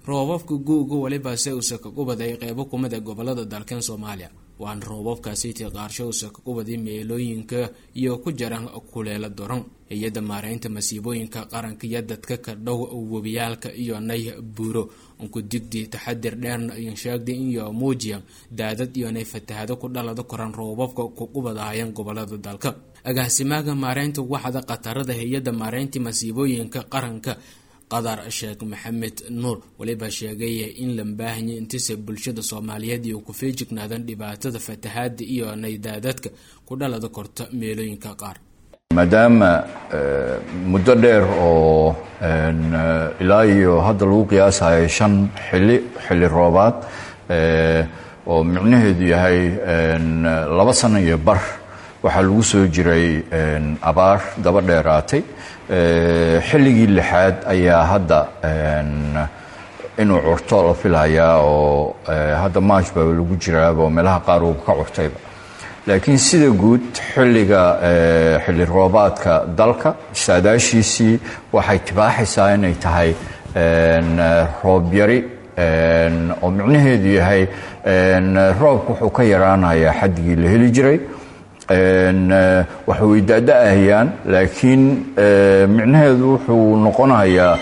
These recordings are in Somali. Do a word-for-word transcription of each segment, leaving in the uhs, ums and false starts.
roobabka guuga waliba se uu ka qubaday qaybo kumada gobolada dalkan Soomaaliya waan roobabkaasi tii qaarsho uu ka qubaday meelooyinka iyo ku jiraan kuleela doran hay'adda maareynta masiibooyinka qaranka iyo dadka ka dhow wabiyaalka iyo nay buuro ku digdi taxadir dheer in sheegday in iyo muujiya daadad iyo nay fatahaado ku dhalada koran roobabka ku qubadayaan gobolada dalka agaasimaha maareynta waxada qatarada hay'adda maareynta masiibooyinka qaranka qadar sheekh maxamed nuur waliba sheegay in la baahanyo intiisa bulshada Soomaaliyeed iyo ku feejignaadaan dhibaatada fatahaada iyo naydaadadka ku dhalada korta meelooyinka qaar maadaama muddo dheer oo ilaa iyo hadda lagu qiyaasayo shan xilli xilli roobaad oo micnaheedu yahay laba sano iyo bar waxaa lagu soo jiray abaar daba dheeraatay xilligii lixaad ayaa hadda inuu curto la filayaa oo hadda March baa lagu jiraa oo meelaha qaar uu ka curtayba laakiin sida guud xilliga xilli roobaadka dalka saadaashiisii waxay tibaaxaysaa inay tahay roob yari oo micnaheedu yahay roobku wuxuu ka yaraanayaa xaddigii la heli jiray waxa way daada'ayaan laakiin micnaheedu wuxuu noqonayaa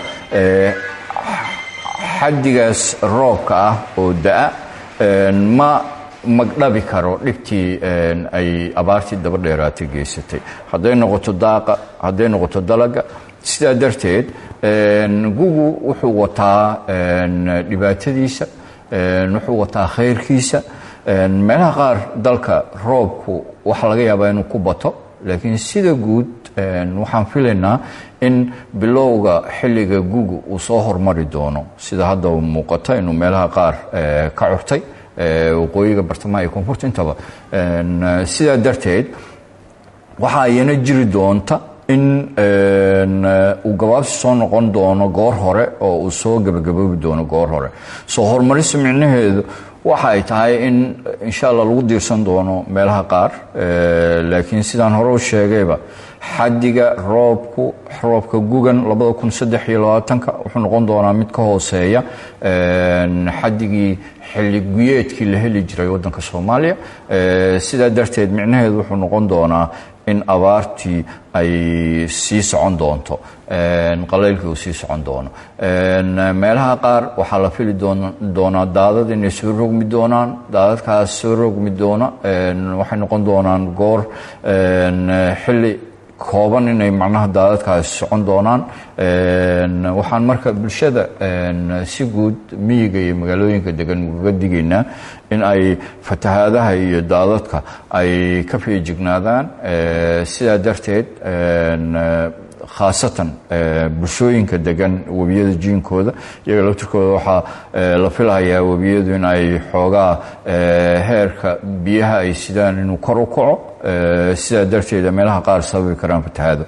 xaddigaas roobka ah oo da'a ma magdhabi karo dhibtii ay abaartii daba dheeraatay geysatay hadday noqoto daaqa hadday noqoto dalaga sidaa darteed gugu wuxuu wataa dhibaatadiisa wuxuu wataa khayrkiisa meelaha qaar dalka roobku waxa laga yaabaa inuu ku bato laakiin sida guud waxaan filaynaa in bilowga xilliga gugu uu soo hormari doono sida hadda muuqata inuu meelaha qaar ka curtay waqooyiga bartamaha iyo koonfurta intaba sidaa darteed waxaa iyana jiri doonta in uu gabaabsi soo noqon doono goor hore oo uu soo gabagaboobi doono goor hore soo horumarisa micnaheedu waxa ay tahay in insha Allah lagu diirsan doono meelaha qaar laakiin sidaan hore u sheegayba xaddiga roobku roobka gugan laba kun saddex iyo labaatan ka wuxuu noqon doonaa mid ka hooseeya xaddigii xilli guyeedkii la heli jiray wadanka Soomaaliya sidaa darteed micnaheedu wuxuu noqon doonaa in abaartii ay sii socon doonto qaleylkii uu sii socon doono meelaha qaar waxaa la fili doonaa daadad inay soo rogmi doonaan daadadkaas soo rogmi doona waxay noqon doonaan goor xilli kooban inay macnaha daadadkaas socon doonaan waxaan marka bulshada si guud miyiga iyo magaalooyinka degan uga digaynaa in ay fatahaadaha iyo daadadka ay ka feejignaadaan sidaa darteed khaasatan bulshooyinka degan wabiyada jiinkooda iyaga laftirkooda waxaa la filayaa wabiyadu in ay xoogaa heerka biyaha ay sidaan inuu kor u kaco sidaa darteed meelaha qaar sababi karaan fatahaado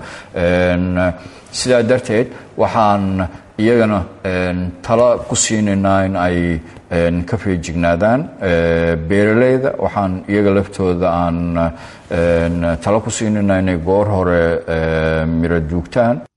sidaa darteed waxaan iyagana tala ku siinaynaa in ay ka feejignaadaan beeralayda waxaan iyaga laftooda aan tala ku siinaynaa inay goor hore miro duugtaan